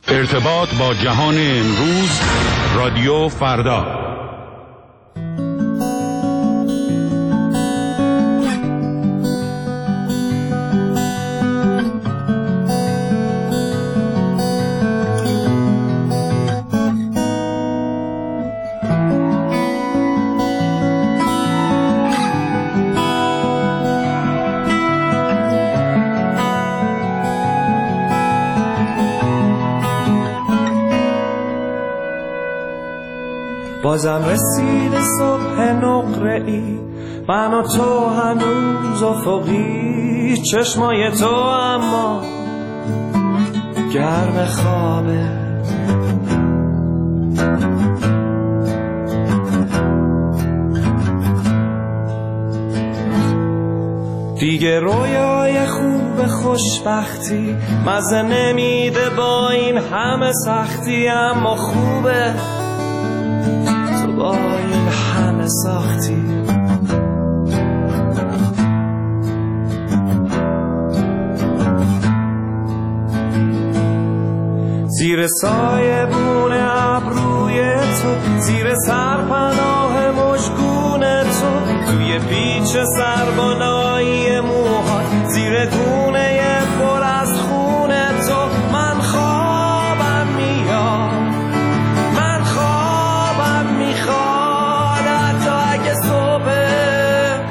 ارتباط با جهان امروز، رادیو فردا. بازم رسید صبح نقره‌ای، من و تو هنوز افقی، چشمای تو اما گرم خوابه. دیگه رویای خوب خوشبختی مزه نمیده با این همه سختی، اما خوبه با این همه ساختی. زیر سایه بون ابروی تو، زیر سرپناه مژگون تو، توی پیچ سربالایی موهات، زیر گونه پر از خون تو، من خوابم میاد، من خوابم میخواد حتی اگه صبح.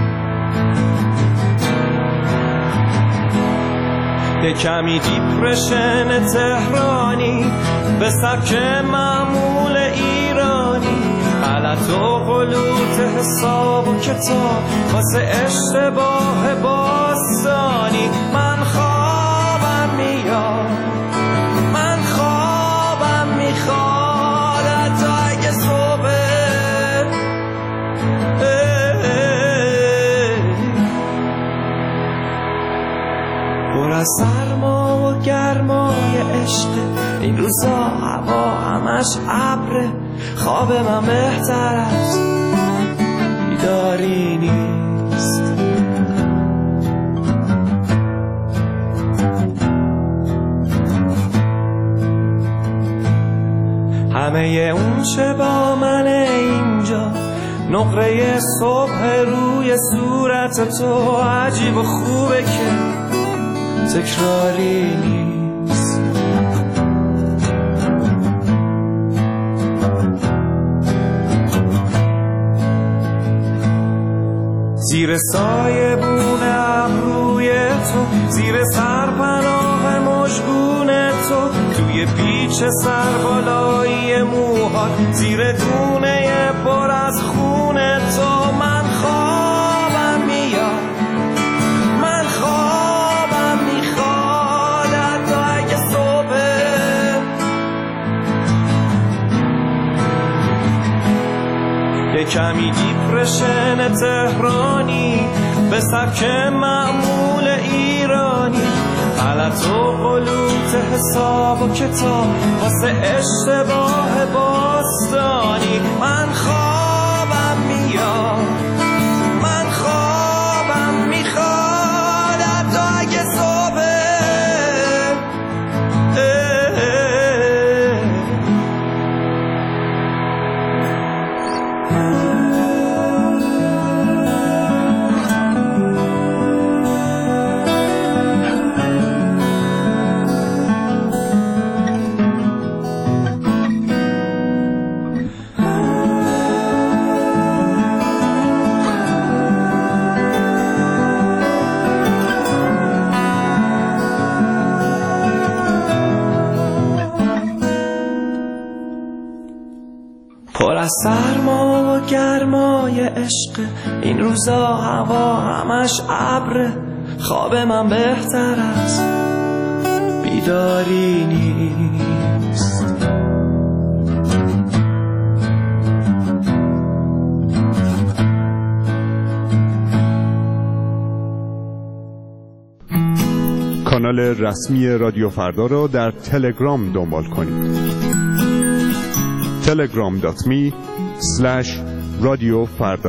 یه کمی دیپرشن تهرانی به سبک معمول ایرانی، غلط و غلوط حساب و کتاب واسه اشتباه باستانی. من خوابم میاد، من خوابم میخواد حتی اگه صبح. پر از سرما و گرمای عشق، این روزا هوا همش ابره، خواب من بهتر از بیداری نیست. همه اون چه با من اینجا، نقره صبح روی صورت تو، عجیب و خوبه که تکراری نیست. زیر سایه بون ابروی تو، زیر سرپناه مژگون تو، توی پیچ سربالایی موهات، زیر گونه پر از خون تو، من خوابم میاد، من خوابم میخواد حتی اگه صبح. یه کمی دیپرشن تهرانی به سبک معمول ایرانی، غلط و غلوط حساب و کتاب واسه اشتباه باستانی. من خوابم میاد، من خوابم میخواد حتی اگه صبح. پر از سرما و گرمای عشق، این روزا هوا همش ابره، خواب من بهتر از بیداری نیست. کانال رسمی رادیو فردا را در تلگرام دنبال کنید. telegram.me/رادیو فردا.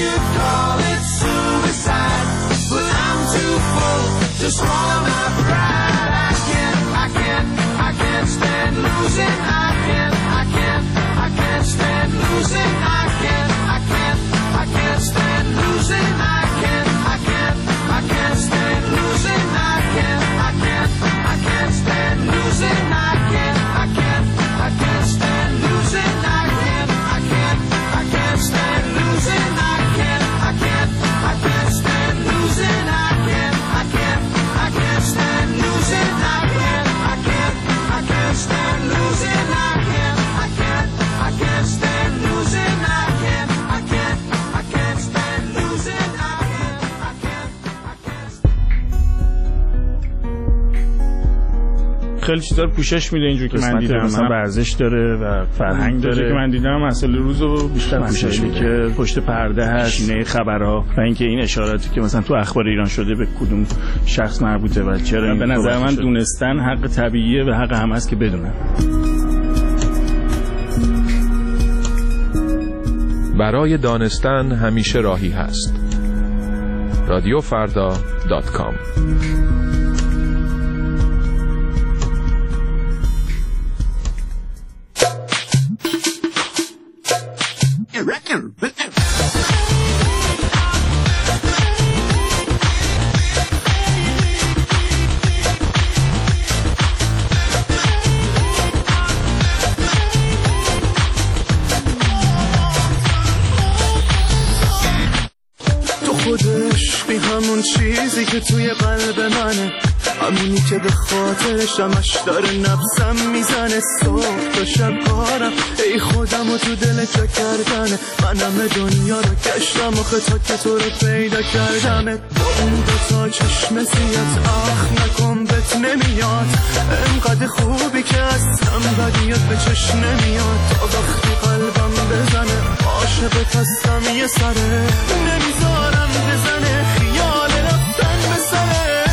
could call it suicide, but I'm too full to swallow my pride. I can't stand losing. I can't stand losing. I can't stand losing. I can't stand losing. I can't stand losing. I can't stand losing. I can't stand losing. I can't stand losing. I can't stand losing. خیلی چیزا رو پوشش میده اینجوری که من دیدم، مثلا ورزش داره و فرهنگ داره که من دیدم. مسئله روزو بیشتر پوشش میده که پشت پرده هست، شینه خبرها و اینکه این اشاراتی که مثلا تو اخبار ایران شده به کدوم شخص مربوطه و چرا. به نظر من دونستن حق طبیعیه و حق هم هست که بدونن. برای دانستن همیشه راهی هست. radiofarda.com. چیزی که توی قلب منه، همونی که به خاطرش همش داره نفسم میزنه. صبح تا شب کارم ای خودم و تو دل جا کردنه. من همه دنیا رو گشتم آخه تا که تو رو پیدا کردمه. با اون دوتا چشم سیت اخ نکن بهت نمیاد، انقدر خوبی که اصلا بدیات به چشم نمیاد. تا وقتی قلبم بزنه عاشقت هستم یه سره، نمیذارم بزنه خیال رفتن به سره.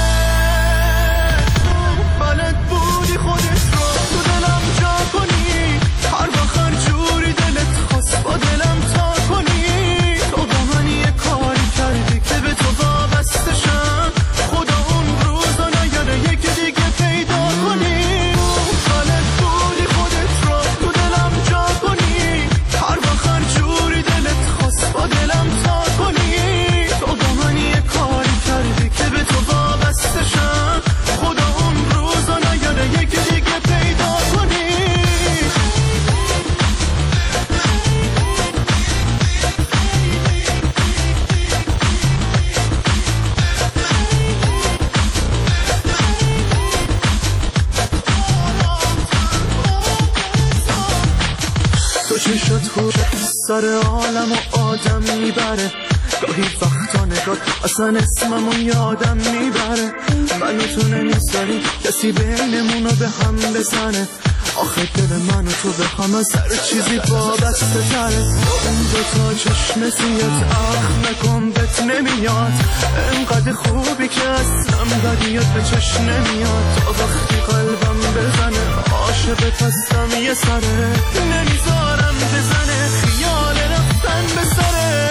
بلد بودی خودت رو تو دلم جا کنی، هر وقت جوری دلت خواست با دلم تا کنی. تو با من یه کاری کردی که به تو وابستشم، خدا اون روزا نیاره یکی دیگه پیدا کنی. بلد بودی خودت رو تو دلم جا کنی، هر وقت جوری دلت خواست با دلم تا کنی. تو با من یه کاری کردی که به تو وابستشم، خدا اون روزا نیاره یکی دیگه پیدا کنی. تو چشات خوش سر عالم و آدم میبره، گاهی وقتا نگاه اصلا اسممو یادم میبره. من و تو نمیذاری کسی بینمونو به هم بزنه، آخه دل من و تو به هم از هر چیزی وابسته تره. اون دوتا چشم سیت اخ نکن بهت نمیاد، انقدر خوبی که اصلا بدیات به چشم نمیاد. تا وقتی قلبم بزنه عاشقت هستم یه سره، نمیذارم بزنه خیال رفتن به سره.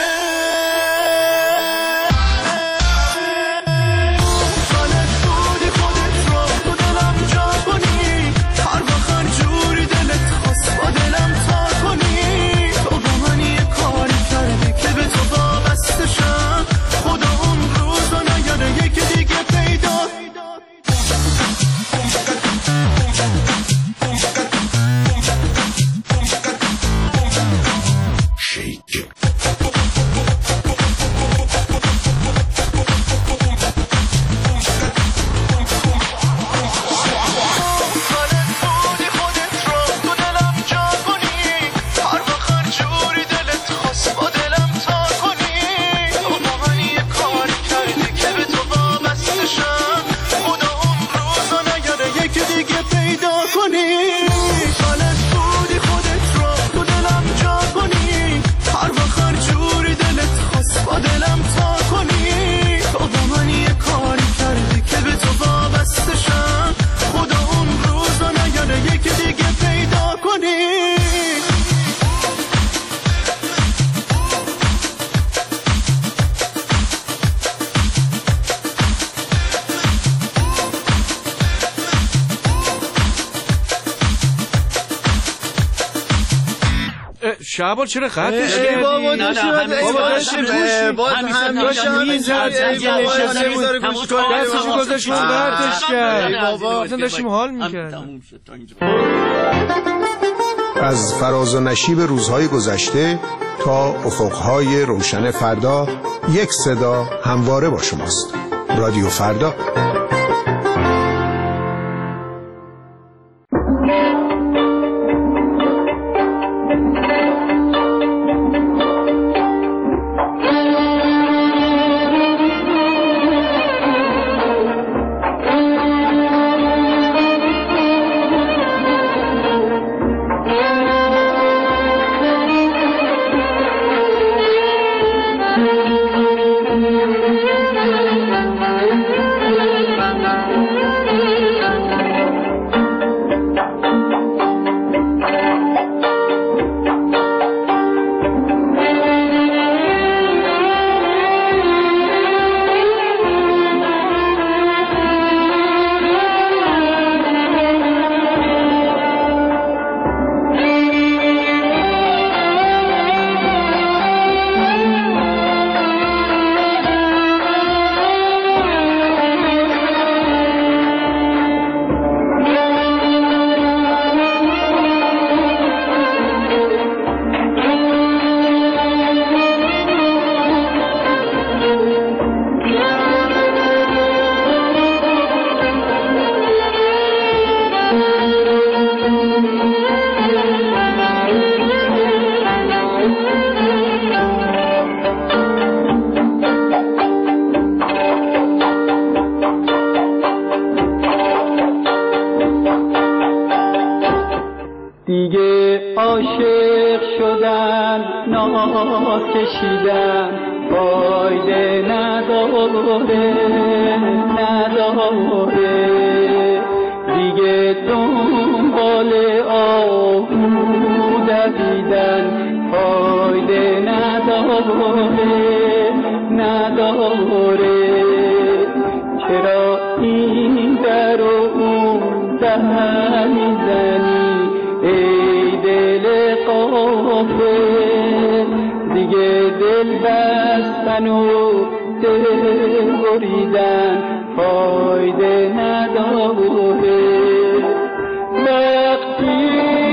شعبان چرا خطش کردی؟ بابا داشتیم باز دستشو گذاشت خطش کرد بابا اصلا داشتیم حال میکردیم. از فراز و نشیب روزهای گذشته تا افقهای روشن فردا، یک صدا همواره با شماست. رادیو فردا. عاشق شدن ناز کشیدن فایده نداره دیگه دنبال آهو دویدن فایده نداره چرا این در و اون در میزنی ای دل غافل دیگه دل بستن و دل بریدن فایده نداره وقتی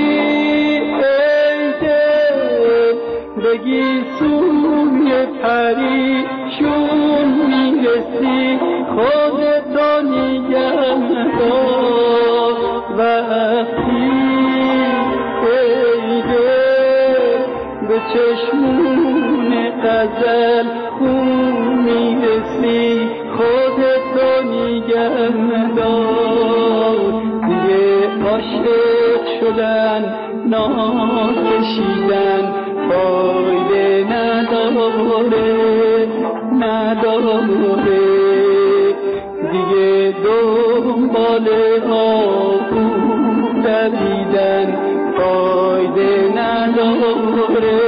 ای دل بگی سوی پریشون میرسی خودتو نگه دار وقتی ای دل به چشمون غزل خون میرسی خودتو نگه دار دیگه عاشق شدن ناز کشیدن فایده نداره دیگه دنبال آهو دویدن فایده نداره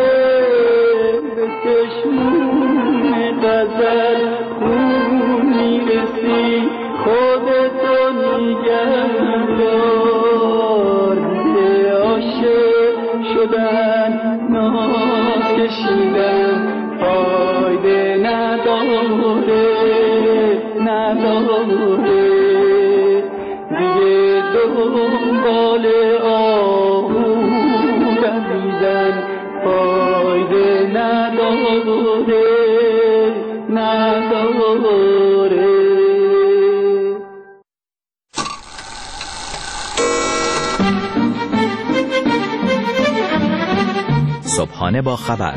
غزل خون نگهدار عاشق شدن ناز کشیدن فایده نداره دیگه دنبال آهو دویدن فایده نداره صبحانه با خبر،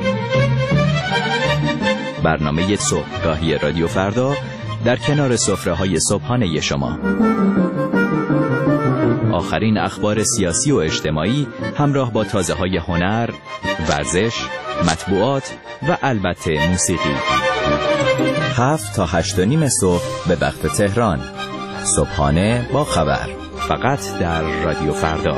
برنامه صبحگاهی رادیو فردا در کنار سفره‌های صبحانه شما. آخرین اخبار سیاسی و اجتماعی همراه با تازه‌های هنر، ورزش، مطبوعات و البته موسیقی. 7 تا 8:30 صبح به وقت تهران. صبحانه با خبر، فقط در رادیو فردا.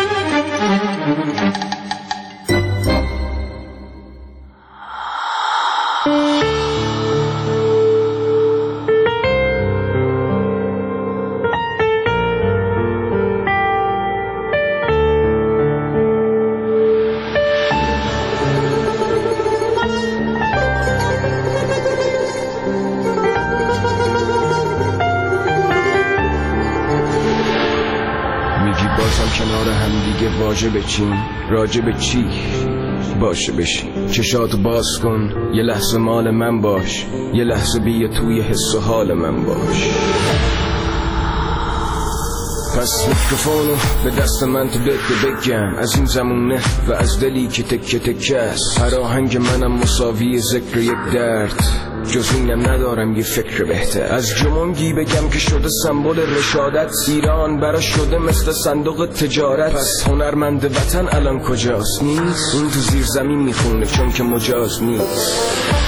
واجه بچین راجه به چی باشه بشین، چشاتو باز کن یه لحظه مال من باش، یه لحظه بیا توی حس و حال من باش. پس میکروفونو به دست من تو بگم از این زمونه و از دلی که تکه تکه است. هر آهنگ منم مساوی ذکر یک درد، جز اینم ندارم یه فکر بهتر. از جمونگی بگم که شده سمبل رشادت، ایران برا شده مثل صندوق تجارت. پس هنرمند وطن الان کجاست؟ نیست اون تو زیر زمین میخونه چون که مجاز نیست.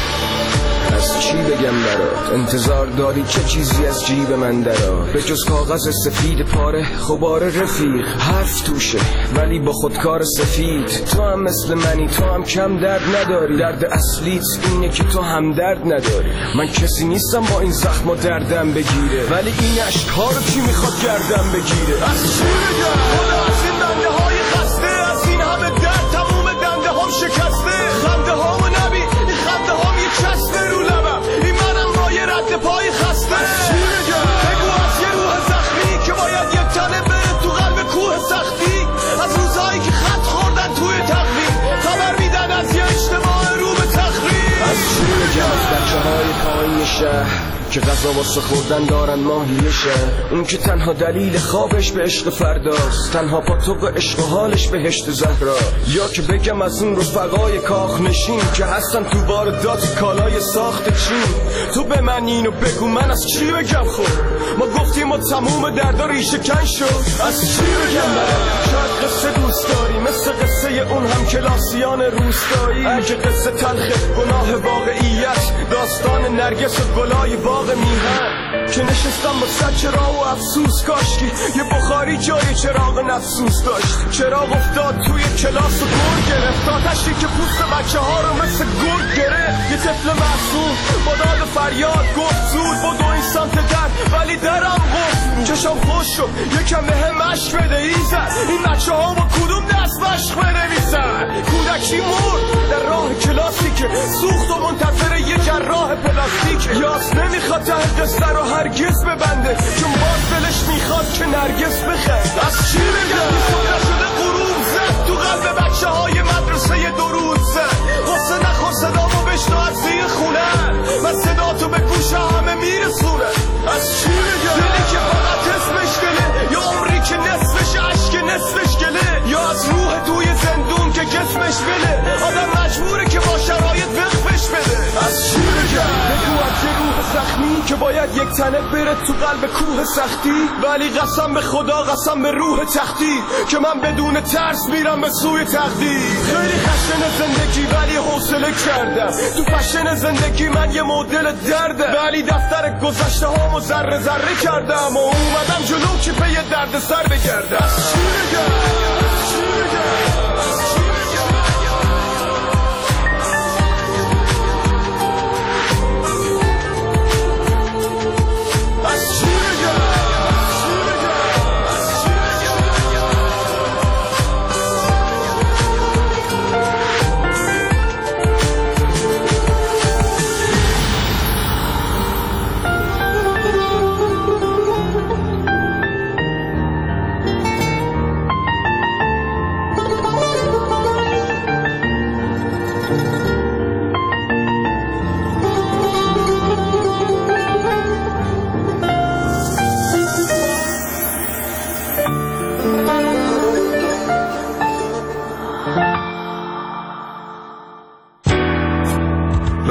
از چی بگم برات؟ انتظار داری چه چیزی از جیب من درات؟ به جز کاغذ سفید پاره خبار رفیق، حرف توشه ولی با خودکار سفید. تو هم مثل منی، تو هم کم درد نداری، درد اصلیت اینه که تو هم درد نداری. من کسی نیستم با این زخم و دردم بگیره، ولی این عشق‌ها رو کی میخواد گردم بگیره؟ از چی بگم؟ خدا از این بنده های خسته، از این همه درد تموم دنده هم شکسته. خنده ها و نبی این خنده ها یه چسبه رو لبم، این منم با یه رد پای خسته. از چی بگم؟ بگو از یه روح زخمی که باید یک تنه بره تو قلب کوه سختی، از روزهایی که خط خوردن توی تقویم، خبر میدن از یه اجتماع رو به تخریب. از چی بگم؟ از بچه های پایین شهر که غذا واسه خوردن دارن ماهیشه، اون که تنها دلیل خوابش به عشق فرداست، تنها پاتوق عشق و حالش بهشت زهرا. یا که بگم از اون رفقای کاخ نشین که هستن تو واردات کالای ساخت چین. تو به من اینو بگو من از چی بگم؟ خب ما گفتیم و تموم دردا ریشه کن شد. از چی بگم برم؟ شاید قصه دوست داری مثل قصه اون هم کلاسیان روستایی، اگه قصه تلخ گناه واقعیت، داستان نرگس و گلای باغ میهن که نشستم با صد چراغ و افسوس. کاشکی یه بخاری جای چراغ نفسوس داشت، چراغ افتاد توی کلاس و گل گرفت، آتشی که پوست بچه ها رو مثل گل گرفت. یه طفل معصوم با داد و فریاد گفت زود بدو این سمت در، ولی درم گفت چشم خوش شد یکم به هم مشک بده ایزد، این بچه ها با کدوم دست مشق بنویسن؟ کودکی مرد در راه کلاسی که سوخت و منتظر یه جراح پلاستیک. یاس نمیخواد ته قصه رو هرگز ببنده، چون باز دلش میخواد که نرگس بخند. از چی بگم؟ صبح شده غروب زد تو قلب بچه های مدرسه درود زد. غصه نخور صدامو بشنو از زیر خونه، و صدا تو به گوش همه میرسونه. از چی بگم؟ دلی که فقط اسمش گله، یا عمری که نصفش عشق نصفش گله، یا از روح توی زندون که جسمش بله، آدم مجبوره که با شرایط وقفش بده. از چی بگم؟ بگو از یه روح زخمی که باید یک تنه بره تو قلب کوه سختی، ولی قسم به خدا قسم به روح تختی که من بدون ترس میرم به سوی تقدیر. خیلی خشن زندگی ولی حوصله کردم، تو فشن زندگی من یه مدل درده، ولی دفتر گذشته هامو ذره ذره کردم و اومدم جلو که پی درد سر بگردم. از چی بگم؟ از چی بگم؟ از چی بگم؟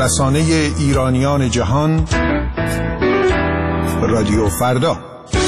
رسانه ایرانیان جهان، رادیو فردا.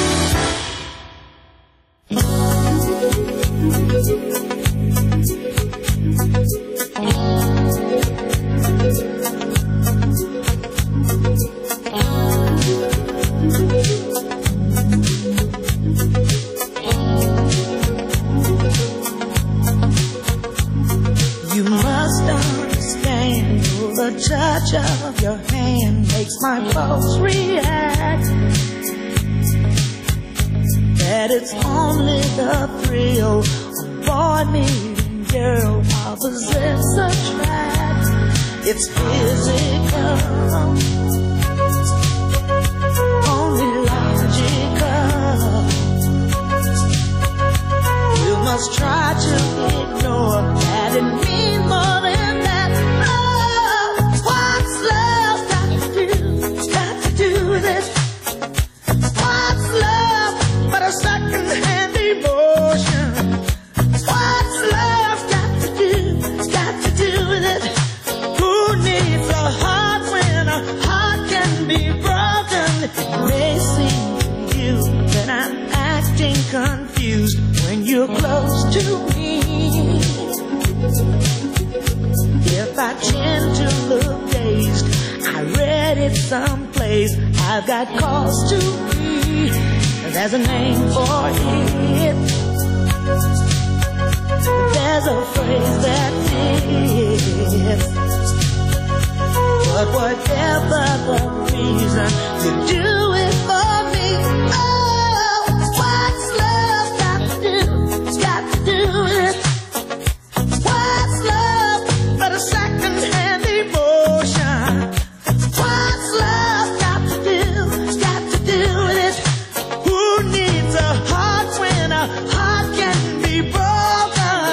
Touch of your hand makes my pulse react. That it's only the thrill of boy meeting girl opposites attract. It's physical, only logical. You must try to ignore that it means more than that. What's love but a second-hand emotion? What's love got to do with it? Who needs a heart when a heart can be broken? It may seem to you that I'm acting confused when you're close to me. If I tend to look dazed, I read it someplace, I've got cause to be. There's a name for it. There's a phrase that fits. But whatever the reason, you do it for me. Oh, what's love got to do? It's got to do with it. What's love but a second-hand emotion? What's love got to do? It's got to do with it. Who needs a heart when a heart can be broken?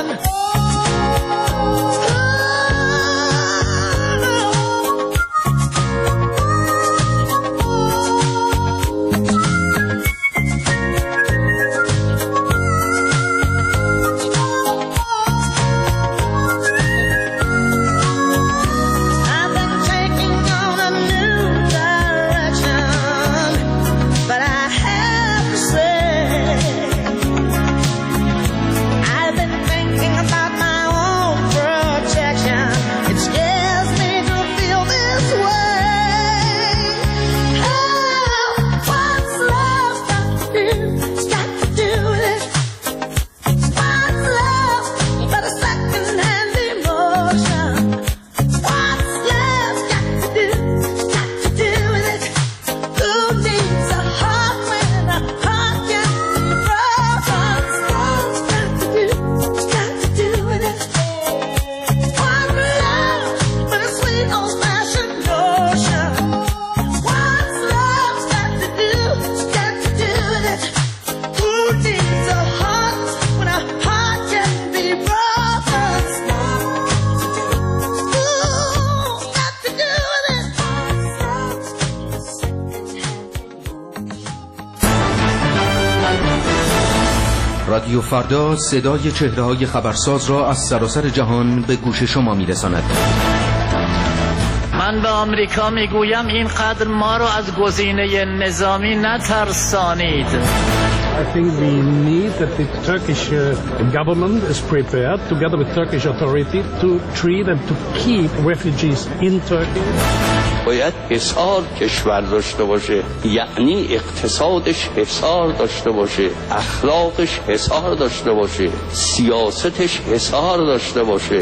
رادیو فردا صدای چهره‌های خبرساز را از سراسر جهان به گوش شما می‌رساند. من به آمریکا میگویم اینقدر ما را از گزینه نظامی نترسانید. I think we need that the Turkish government is prepared, together with Turkish authority, to treat and to keep refugees in Turkey. باید حصار کشور داشته باشه، یعنی اقتصادش حصار داشته باشه، اخلاقش حصار داشته باشه، سیاستش حصار داشته باشه.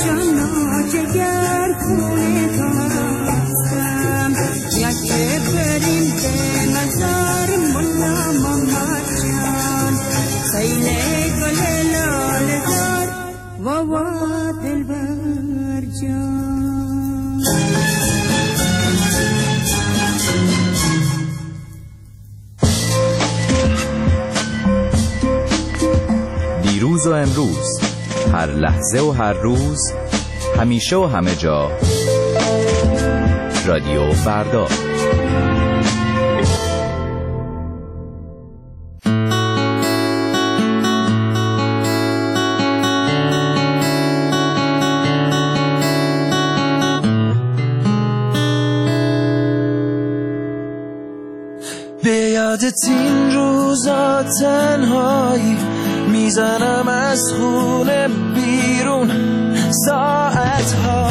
جانا جگر خونه تاستم یکی بریم به مزار ملا محمد جان سیله گل لاله دار ووا دلبر جان. دیروز و امروز، هر لحظه و هر روز، همیشه و همه جا، رادیو فردا. به یادت این روزا تنهایی میزنم از خونه بیرون ساعتها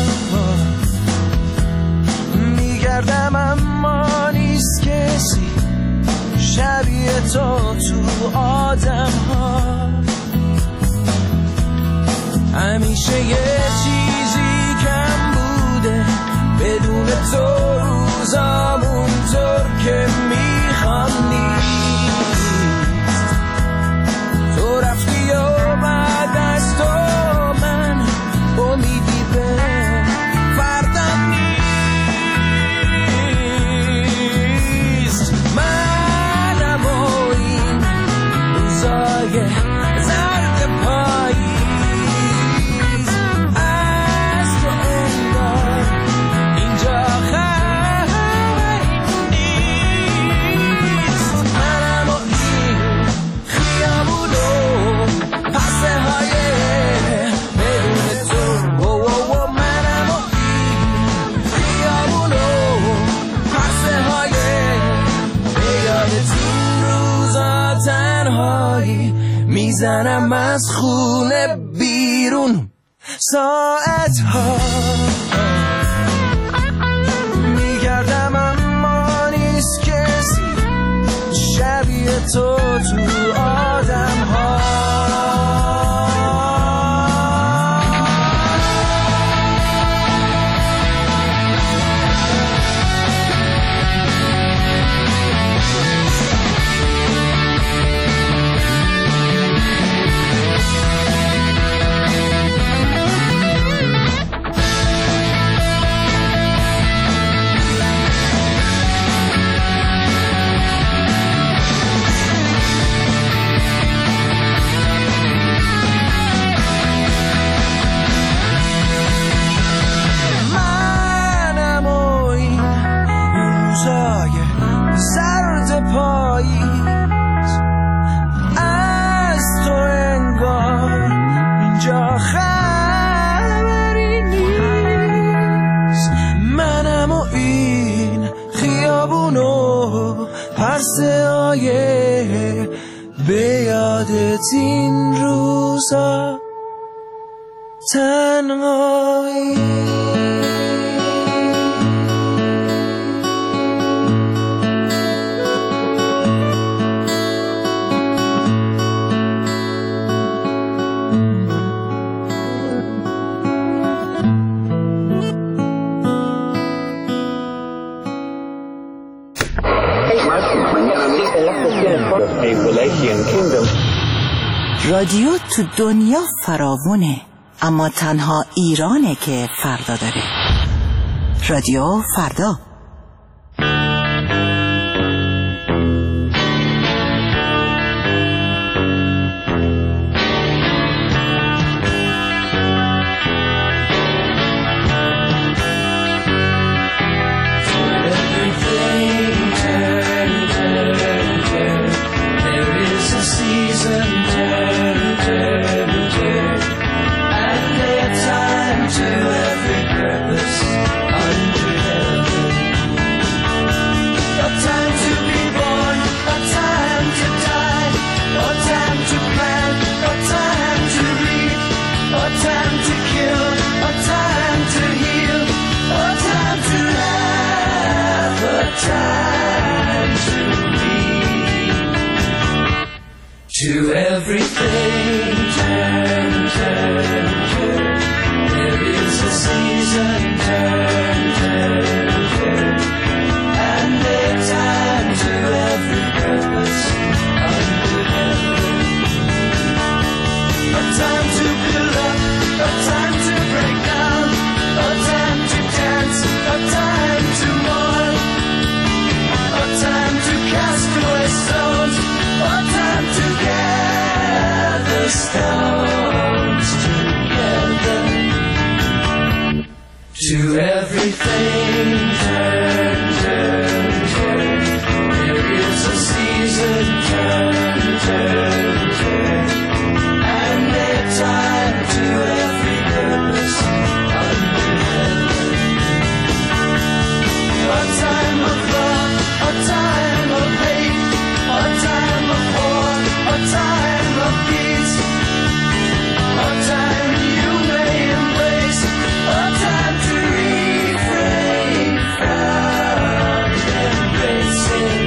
میگردم اما نیست کسی شبیه تو آدم ها همیشه یه چیزی کم بوده بدون تو روزامون طور که میخوام نیست تو رفتی و بعد از تو من امیدی به فردم نیست منم و این روزای زرد پاییز از تو انگار اینجا خبری نیست منم و این خیابونو پسه های بدون تو منم و این خیابونو پسه های به یادت این روزا تنهایی میزنم از خونه بیرون ساعتها میگردم اما نیست کسی شبیه تو آدم ها زرد پاییز از تو انگار اینجا خبری نیست منم و این خیابونو پرسه آیه به یادت این روزا تنهایی رادیو تو دنیا فراوونه اما تنها ایرانه که فردا داره. رادیو فردا. To every purpose under heaven. everything turn, turn, turn. There is a season, turn, turn, turn. And there's time to every purpose under heaven. A time of love, a time of hate, a time of war, a time of peace, a time you may embrace, a time to refrain from embracing.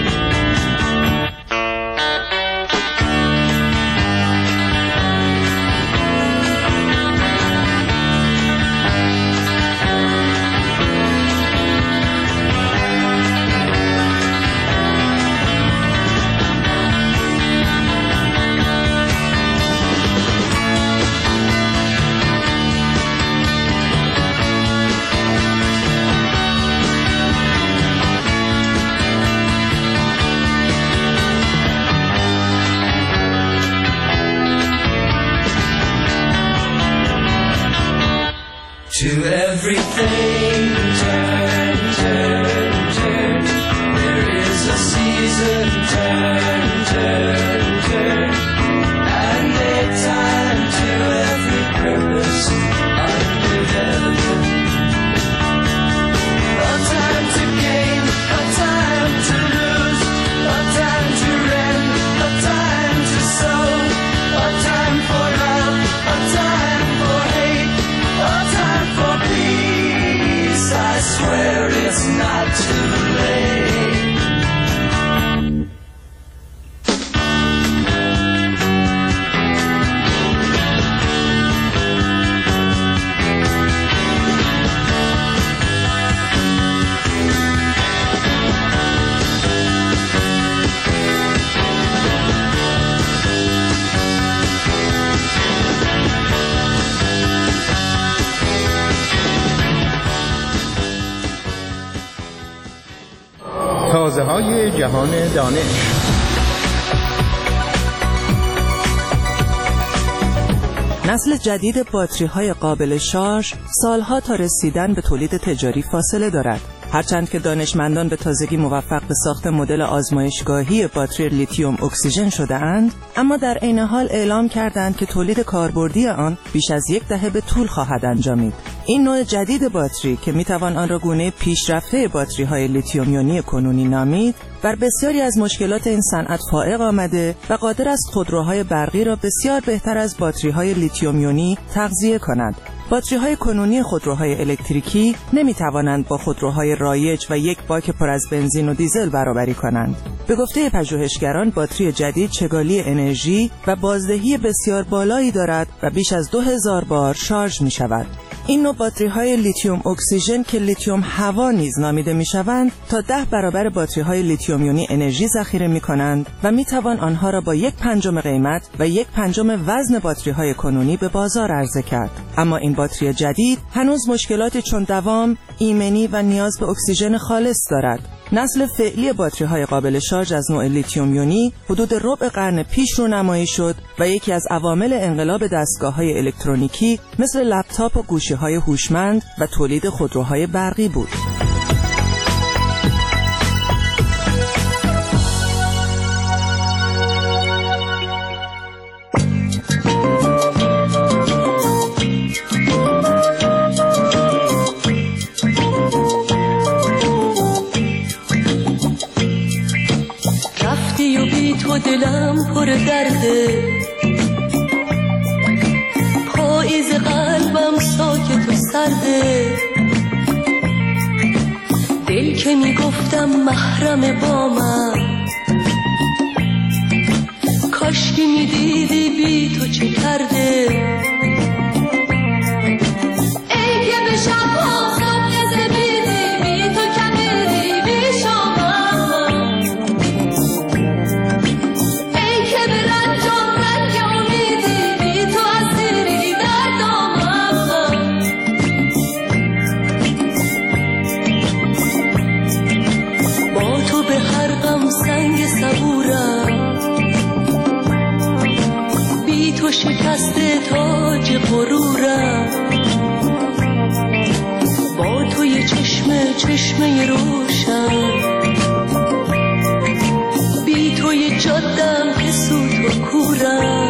To everything turn, turn, turn. There is a season, turn, turn, turn. And a time to every purpose under heaven. A time to gain, a time to lose, a time to rend, a time to sow, a time for love, a time for hate, a time for peace. I swear it's not too late. تازه‌های جهان دانش. نسل جدید باتری‌های قابل شارژ سالها تا رسیدن به تولید تجاری فاصله دارد. هرچند که دانشمندان به تازگی موفق به ساخت مدل آزمایشگاهی باتری لیتیوم اکسیژن شده‌اند، اما در عین حال اعلام کردند که تولید کاربردی آن بیش از 10 دهه به طول خواهد انجامید. این نوع جدید باتری که میتوان آن را گونه پیشرفته باتری‌های لیتیوم یونی کنونی نامید، بر بسیاری از مشکلات این صنعت فائق آمده و قادر است خودروهای برقی را بسیار بهتر از باتری‌های لیتیوم یونی تغذیه کند. باتری‌های کنونی خودروهای الکتریکی نمی‌توانند با خودروهای رایج و یک باک پر از بنزین و دیزل برابری کنند. به گفته پژوهشگران، باتری جدید چگالی انرژی و بازدهی بسیار بالایی دارد و بیش از 2000 بار شارژ می‌شود. این نوع باتری‌های لیتیوم اکسیژن که لیتیوم هوا نیز نامیده می‌شوند، تا 10 برابر باتری‌های لیتیوم یونی انرژی ذخیره می‌کنند و می‌توان آنها را با 1/5 قیمت و 1/5 وزن باتری‌های کنونی به بازار عرضه کرد. اما این باتری جدید هنوز مشکلاتی چون دوام، ایمنی و نیاز به اکسیژن خالص دارد. نسل فعلی باتری‌های قابل شارژ از نوع لیتیوم یونی حدود ربع قرن پیش رونمایی شد و یکی از عوامل انقلاب دستگاه‌های الکترونیکی مثل لپتاپ و گوشی‌های هوشمند و تولید خودروهای برقی بود. دلم پر درده، پاییز قلبم ساکت و سرده، دل که میگفتم محرم با من، کاش که میدیدی بی تو چه کرده. ای که به شبها صبح زبیدی بی تو کمیدی بی شما، ای که به رنجام رنج امیدی بی تو اسیری در دامم، با تو به هر غم سنگ صبورم، بی تو شکسته تا چشمه روشن، بی توی جادم که سوت و کورم،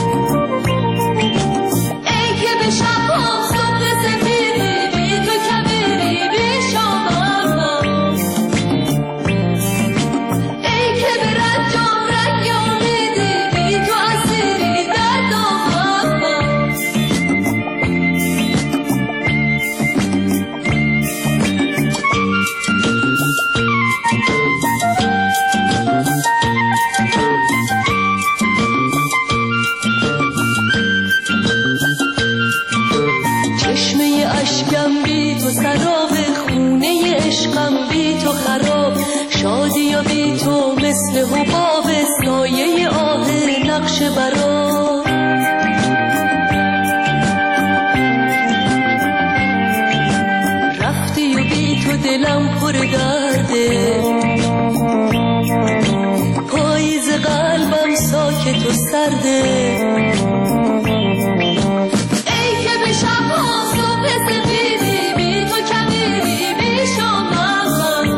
ای که به شبام صبح سفیدی، بی تو کبیری بی شامم، ای که به رنجام رنگ امیدی، بی تو اسیری در دامم. چشمه اشکم بی تو سراب، خونه عشقم بی تو خراب، شادی و بی تو مثل حباب، سایه آه نقش برا. رفتی و بی تو دلم پر درده، پاییز قلبم ساکت و سرده، ای که به شبها صبح سفیدی، بی تو کبیری بی شامم،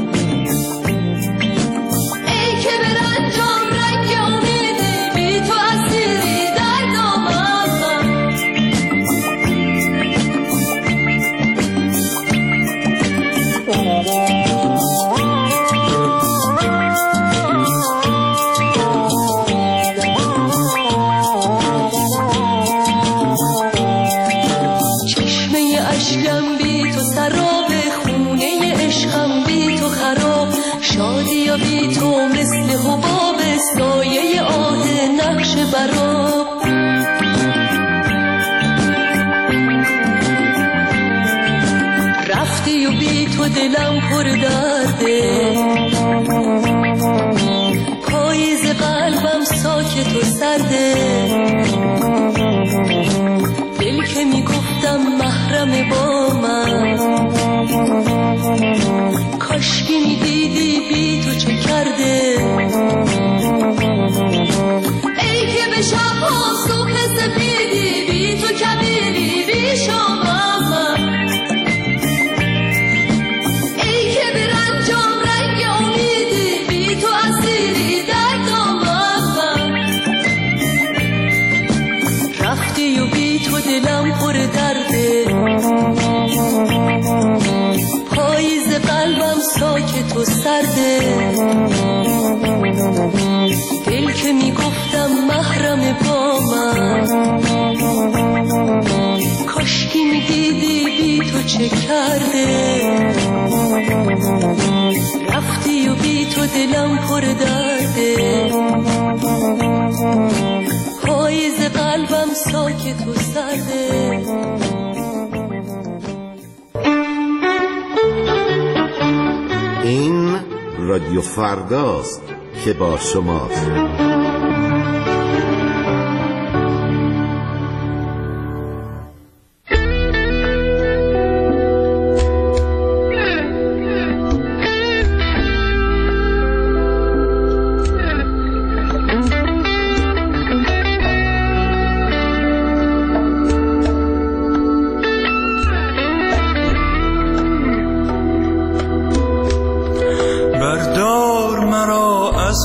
ای که به رنجام رنگ امیدی، بی تو اسیری در دامم. چشمه اشکم بی تو سراب، خونه عشقم بی تو خراب، شادی و بی تو مثل حباب، سایه آه نقش براب. رفتی و بی تو دلم پر درده، پاییز قلبم ساکت و سرده، دل که میگفتم محرم با من، کاشکی میدیدی بی تو چه کرده، ای که به شبها صبح سفیدی، بی تو کبیری بی شامم، ای که به رنجام رنگ امیدی، بی تو اسیری در دامم. رفتی و بی تو دلم پر درده، پاییز قلبم ساکت و سرده، دل که میگفتم محرم با من، کاشکی میدیدی بی تو چه کرده، رفتی و بی تو دلم پر درده، پاییز قلبم ساکت و سرده. این رادیو فرداست که با شماست. بردار مرا از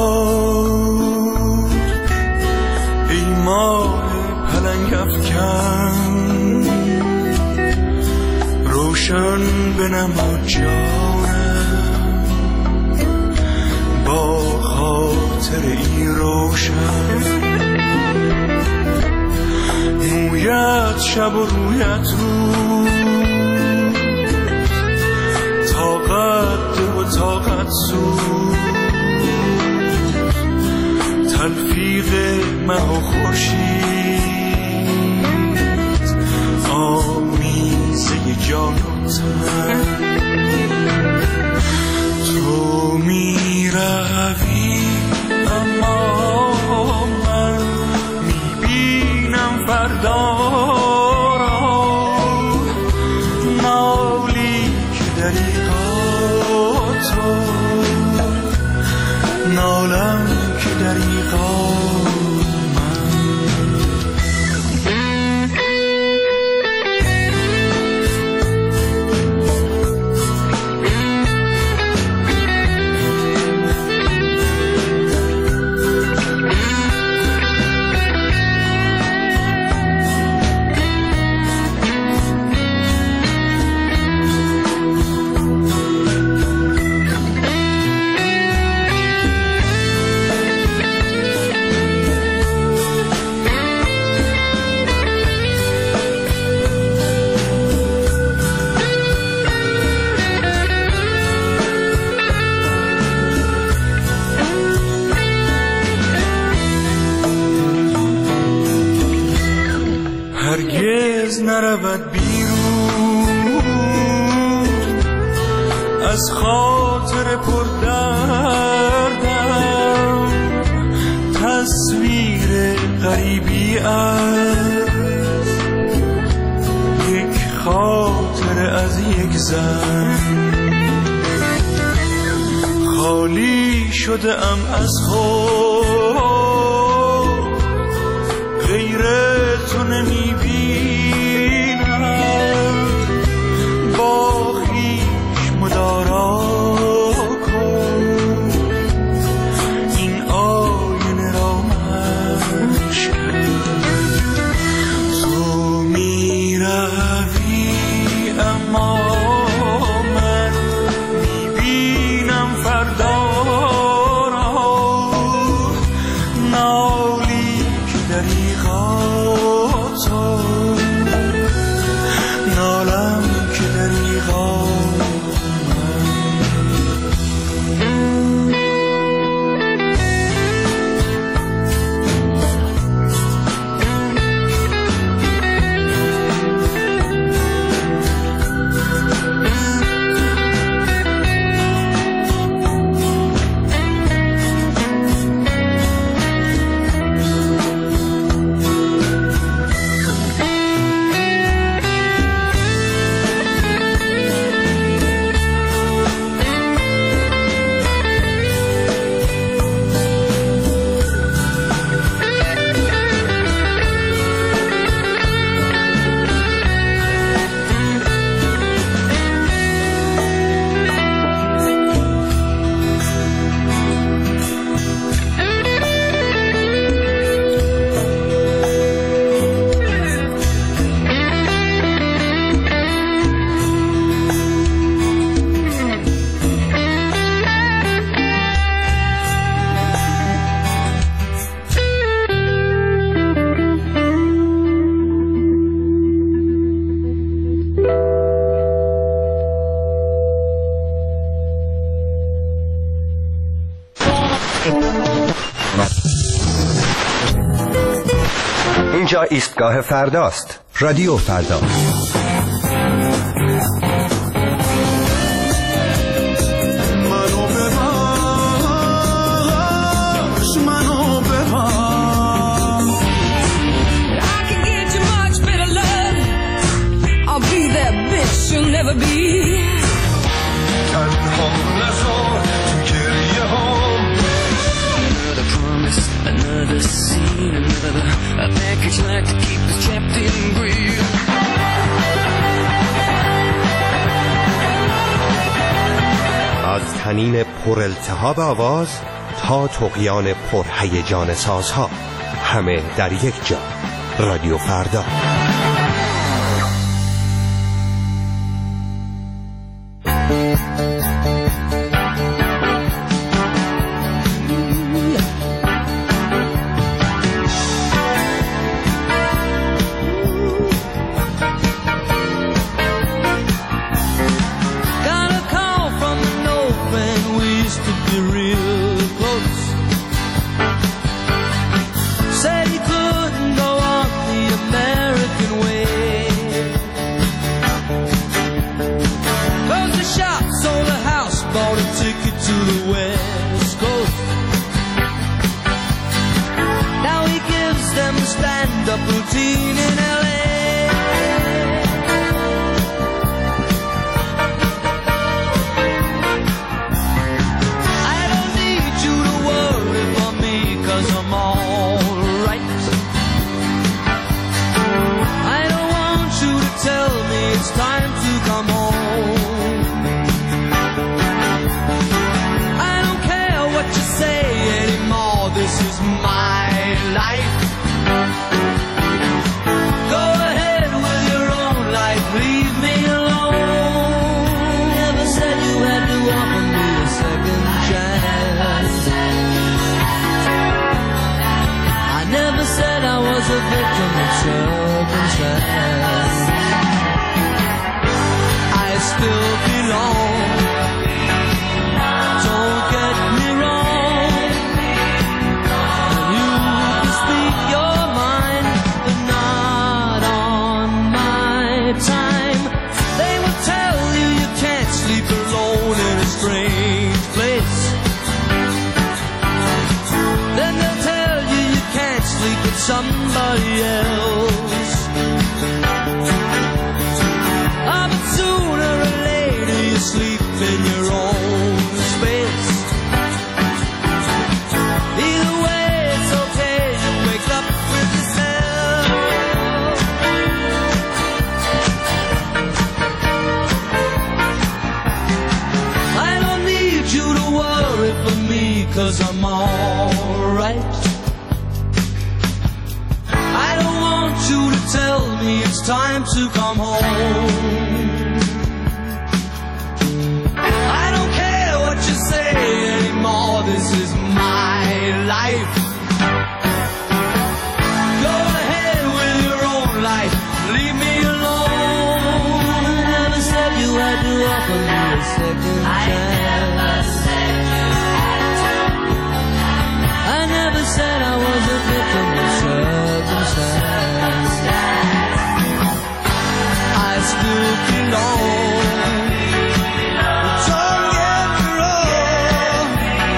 خاک، ای ماه پلنگ افکن، روشن بنما جانم با خاطر این روشن، مویت شب و رویت روز، طاقت و طاقت سوز، تلفیق مه و خورشید، آمیزه جان و تن، تو می روی اما من می بینم فردا را، نالی که دریغا تو، نالم که دریغا من. نرود بیرون از خاطر پردردم، تصویر غریبی از یک خاطر از یک زن. خالی شده ام از خود، غیر تو نمیبینم، با خویش مدارا کن این آینه را مشکن. تو میروی اما من میبینم فردا را، نالی که دریغا تو، نالم که دریغا اینجا ایستگاه فرداست. رادیو فردا. از تنین پر التهاب آواز تا طغیان پر هیجان سازها، همه در یک جا. رادیو فردا. Said he couldn't go on the American time. They will tell you you can't sleep alone in a strange place. Then they'll tell you you can't sleep with somebody else. Ah, but sooner or later you sleep in your own space. Either way it's okay, you wake up with yourself. I don't need you to worry for me, 'cause I'm alright. I don't want you to tell me it's time to come home. I don't care what you say anymore, this is my life. Go ahead with your own life, leave me alone. I never said you had to offer me a second chance. I never said I was a victim of circumstance. I still belong. Don't get me wrong.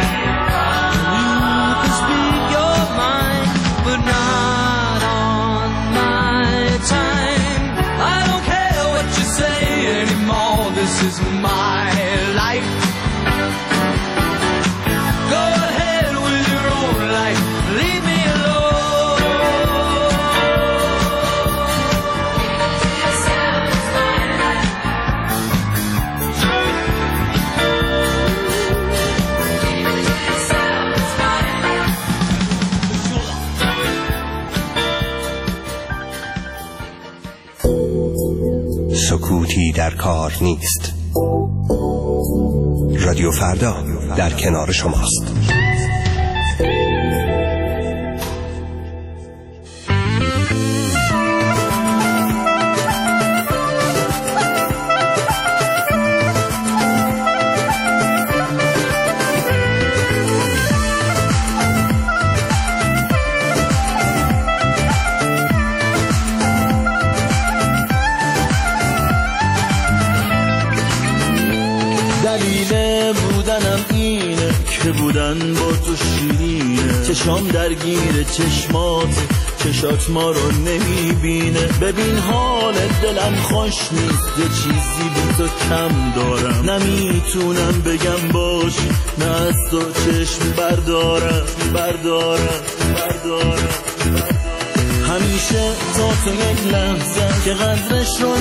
You can speak your mind, but not on my time. I don't care what you say anymore, this is my life. Go ahead with your own life, leave me سکوتی در کار نیست. رادیو فردا در کنار شماست. بودن با تو شیرینه، چشام درگیر چشمات، چشات ما رو نمیبینه. ببین حال دلم خوش نیست، یه چیزی بی تو کم دارم. نمیتونم بگم باش، نه از تو چشم بردارم. همیشه تا تو یک لحظه که قدرش رو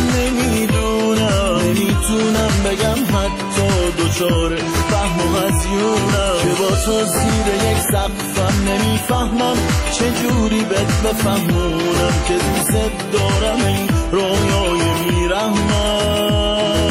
نمیتونم بگم حتی دوچاره فهم و هزیونم. که با تو زیر یک سقفم نمیفهمم چجوری بهت بفهمونم که دوست دارم این رویای میرحمم.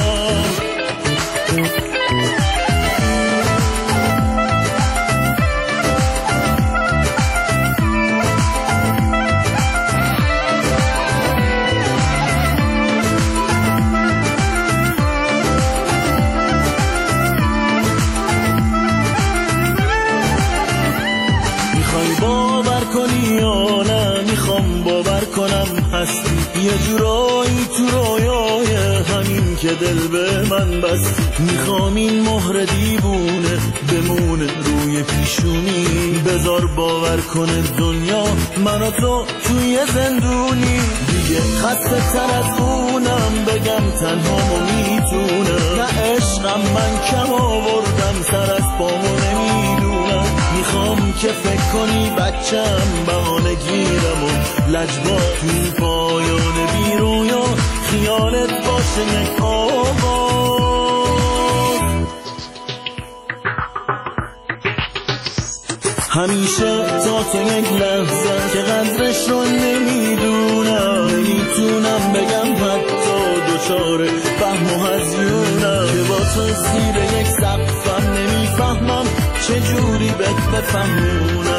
هستی یه جورایی تو رویای همین که دل به من بستی. میخوام این مهر دیوونه بمونه روی پیشونی. بذار باور کنه دنیا من و تو توی زندونی. دیگه خسته تر از اونم بگم تنهامو میتونم. نه عشقم من کم آوردم سر از پامو نمیدونم. میخوام که فکر کنی بچم بهانه گیرم و لجبا توی پایان بی رویا خیالت باشه یک آواز. همیشه تا تو یک لحظه که قدرش رو نمیتونم بگم حتی دوچاره فهم و هزیونم. که با تو زیر یک سقفم نمیفهمم چجوری بهت بفهمونم.